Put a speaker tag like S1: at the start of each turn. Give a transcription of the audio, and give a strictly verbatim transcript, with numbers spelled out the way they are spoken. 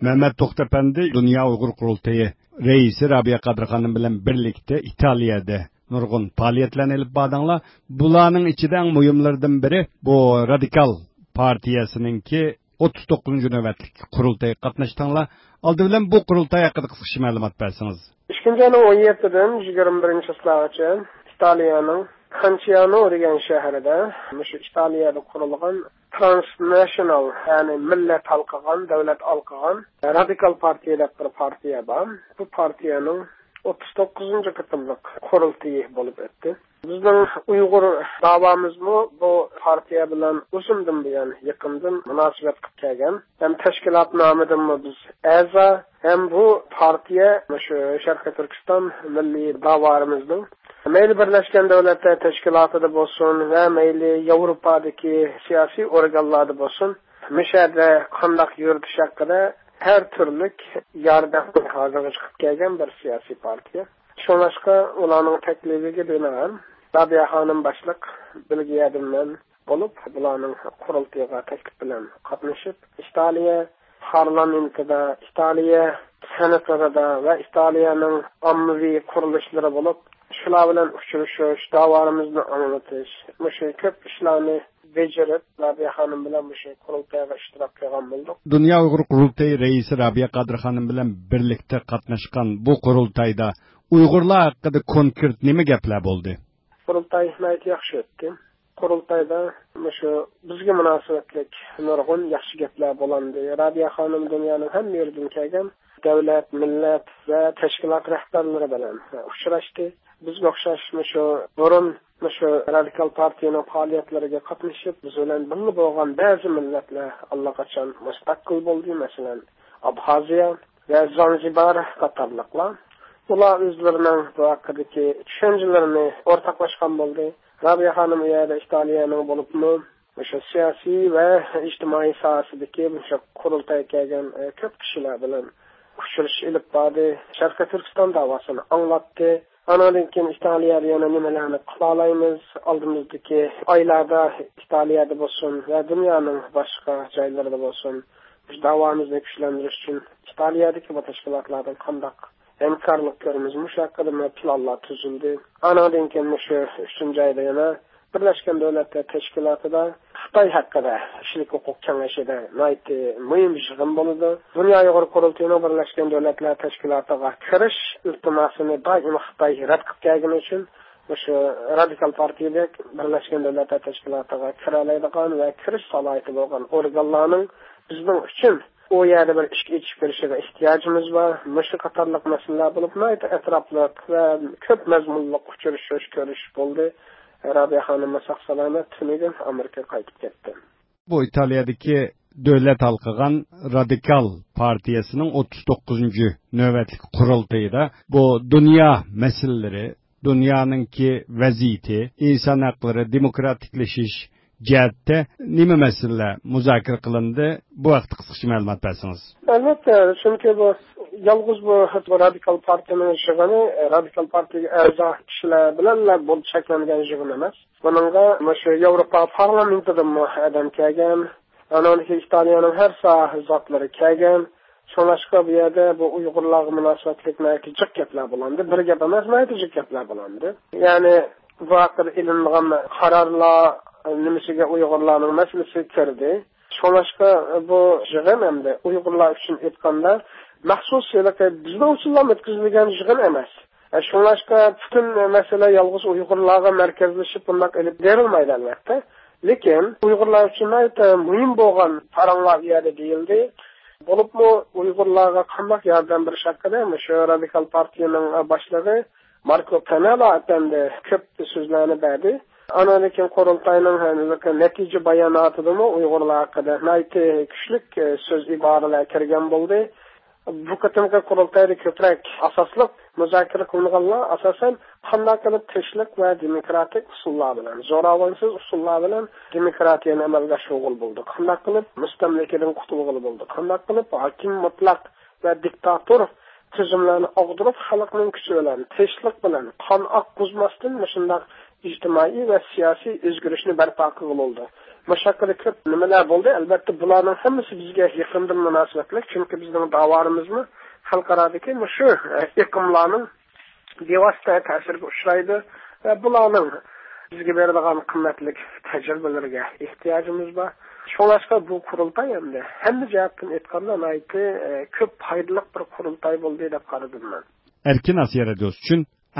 S1: Mehmet To'xtapandi Dünya Uyg'ur Qurultayı reisi Rabia Qadir Xonim bilan birlikda Italiyada nurg'un faoliyatlarni olib bordinglar. Bularning ichidan muhimlardan biri bu Radikal partiyasininki o'ttiz to'qqizinchi navbatlik qurultayga qatnashdinglar. Oldi bilan bu qurultay haqida qisqacha ma'lumot bersangiz.
S2: ikkinchi ayning o'n yettidan yigirma birinchi iyulgacha Italiyaning Canciano degan shahrida, shu Italiyada qurilgan transnational, ya'ni millat halqagan, davlat halqagan Radikal partiya deb bir partiya bor. Bu partiyaning o'ttiz to'qqizinchi qitimliq qurultayi bo'lib o'tdi. Bizning Uyg'ur davomizmi bu partiya bilan o'zimdan buyon yaqindan munosabat qilib kelgan. Ham tashkilot nomidanmi biz a'zo, ham bu partiya shu Sharqiy Turkiston milliy davorimizning mayli Birlashgan Davlatlar Tashkilotida bo'lsin va mayli Yevropadagi siyosiy organlarda bo'lsin, mishada qandaq yuritish haqida her türlü yardımın hazırlığı çıkıp gelgen bir siyasi partiya. Şunlaşka ulanın teklifiga binaen Rabia Xonim başlık bilgi yardımdan bulup bulanın kurultayga teklif bilen katlaşıp İtaliya parlamentida, İtaliya senatlarida ve İtalyanın ammaviy kuruluşları bulup shular bilan uchrashish, davarimizni anglatish, mushu ko'p ishlarni becerip Rabia Xonim bilan mushu qurultayga ishtirok qilgan bo'ldik.
S1: Dünya Uyg'ur Qurultayi reisi Rabia Qadir Xonim bilan birlikda qatnashgan bu qurultayda Uyg'urlar haqida konkret nima gaplar bo'ldi?
S2: Qurultay nihoyat yaxshi o'tdi. Qurultayda mushu bizga munosabatlik nurg'un yaxshi gaplar bo'ldi. Rabia Xonim dunyoning hamma yeridan kelgan davlat, millat va tashkilot rahbarlari bilan uchrashdi. Bizga o'xshash shu burun shu radikal partiyaning faoliyatlariga qatnashib, biz bilan birga bo'lgan ba'zi millatlar allaqachon mustaqil bo'ldi, masalan, Abxaziya va Zanzibar qatorliqlar. Ular o'zlarining bu haqidagi tushunchalarini o'rtoqlashgan bo'ldi. Rabia Xonim yerda Italiyaning bo'libmi, o'sha siyosiy va ijtimoiy sohasidagi o'sha qurultayga kelgan ko'p kishilar bilan uchrashish ilib bordi. Sharqiy Turkiston davosini anglatdi. Anadan keyin Italiyada yana nimalarni qila olamiz, oldimizdagi oylarda Italiyada bo'lsin va dunyoning boshqa joylarida bo'lsin, biz davomizni kuchlantirish uchun Italiyadagi bu tashkilotlardan qanday hamkorlik ko'ramiz, shu haqida planlar tuzildi. Anadan keyin shu uchinchi oyda yana Birlashgan Davlatlar Tashkilotida Xitoy haqida kishilik huquq kengashida nihoyatda muhim yig'in bo'ldi. Dunyo Uyg'ur Qurultayining Birlashgan Davlatlar Tashkilotiga kirish iltimosini doim Xitoy rad qilib kelgani uchun o'sha radikal partiyada Birlashgan Davlatlar Tashkilotiga kira oladigan va kirish salohiyati bo'lgan organlarning bizning uchun u yerda bir ish ichish berishiga ehtiyojimiz bor. Mushu qatorliq masalalar bo'lib, nihoyat atrofli va ko'p mazmunli uchrashish ko'rish bo'ldi. Rabia Xonim sog'-salomat tunidan Amerikaga qaytib ketdi.
S1: Bu Italiyadagi davlat halqagan Radikal partiyasining o'ttiz to'qqizinchi navbatlik qurultayida bu dunyo masalalari, dunyoninki vaziyati, inson haqlari, demokratiklashish jihatda nima masalalar muzokara qilindi? Bu vaqtda qisqacha ma'lumot bersangiz.
S2: Albatta, chunki bu yolg'iz bu radikal partiyaning yig'ini, radikal partiyaga a'zo kishilar bilan bo'lib shakllangan yig'in emas. Buningga shu Yevropa parlamentida adam kelgan, anoniki Italiyaning har soha zotlari kelgan. Shunlashqa bu yerda bu Uyg'urlarga munosabatliklarga jiq gaplar bo'landi. Bir gap emas, mayda jiq gaplar bo'landi. Ya'ni bu haqda ilingan qarorlar nimasiga Uyg'urlarning masalasi kirdi. Shunlashqa bu yig'in hamda Uyg'urlar uchun aytganda maxsus bizning uchun o'tkazilgan yig'in emas. Shunlashqa butun masala yolg'iz Uyg'urlarga markazlashib bundoq olib berilmaydi albatta. Lekin Uyg'urlar uchun muhim bo'lgan qarorlar yerda deyildi. Bo'libmi Uyg'urlarga qanday yordam berish haqida shu radikal partiyaning boshlig'i Marco Pannella aytdi, ko'p so'zlarni berdi. Anadan keyin qurultayning natija bayonotida Uyg'urlar haqida nihoyatda kuchli so'z iboralar kirgan bo'ldi. Bu qatimki qurultayda ko'proq asosli muzokara qilinganlar asosan qanday qilib tinchlik va demokratik usullar bilan, zo'ravonsiz usullar bilan demokratiyani amalga oshirg'il bo'ldi. Qanday qilib mustamlikadan qutulg'il bo'ldi. Qanday qilib hokim mutlaq va diktator tuzumlarni og'dirib xalqning kuchi bilan, tinchlik bilan, qon oqizmasdan shunday ijtimoiy va siyosiy o'zgarishni barpo qilib bo'ldi. Mushakkalı köp nimalar bo'ldi? Albatta bularning hammasi bizga yaqindan munosabatli, chunki bizning da'volarimizni xalqarodagi shu iqlimlarning bevosita ta'siriga uchraydi va bularning bizga berilgan qimmatli tajribalarga ehtiyojimiz bor. Şolaşqa bu qurultay endi hamma jihatdan aytganda ko'p foydali bir qurultay bo'ldi deb qaradim men.
S1: Erkin Asiya radiosi uchun